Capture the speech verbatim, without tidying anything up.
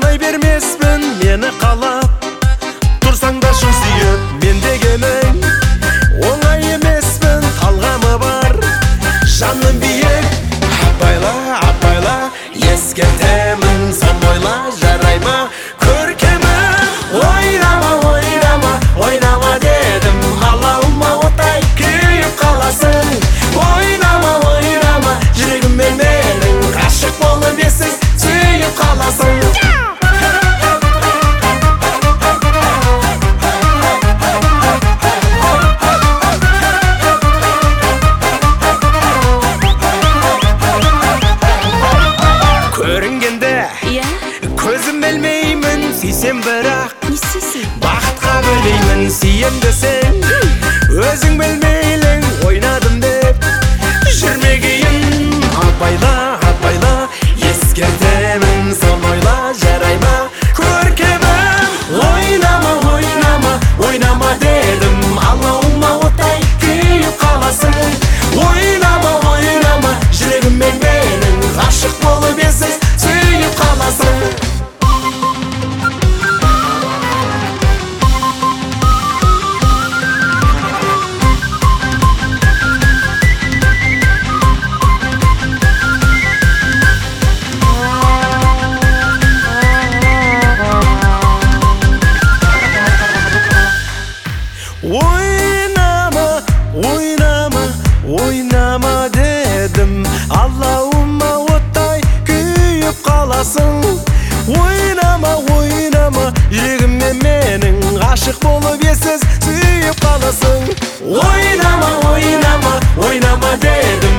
санай бермеспін мені қалап, тұрсаң да шын сүйіп мен дегенің. Оңай емеспін, талғамы бар жаным биік. Апайла, апайла, ескертемін, сон ойла, жарай ма көркемім. Ойнама, ойнама, ойнама дедім, алауыма отай күйіп қаласың. Ойнама, ойнама, жүрегіммен менің, ғашық болып есіз сүйіп қаласың. Көрінгенде көзім білмеймін, сүйсем бірақ бақытқа бөлеймін. Сүйем десең өзің білмейлің, ойнадым деп жүрмегейін. Апайла, апайла, ескертемін, сон ойла, жарай ма көркемім. Ойнама, ойнама, ойнама дедім, алауыма отай күйіп қаласың. Ойнама, ойнама, жүрегіммен менің, ғашық болып есіз сүйіп қаласың. Ойнама, ойнама, ойнама дедім, алауыма оттай күйіп қаласың. Ойнама, ойнама, жүрегіммен менің, ғашық болып есіз сүйіп қаласың. Ойнама, ойнама, ойнама дедім.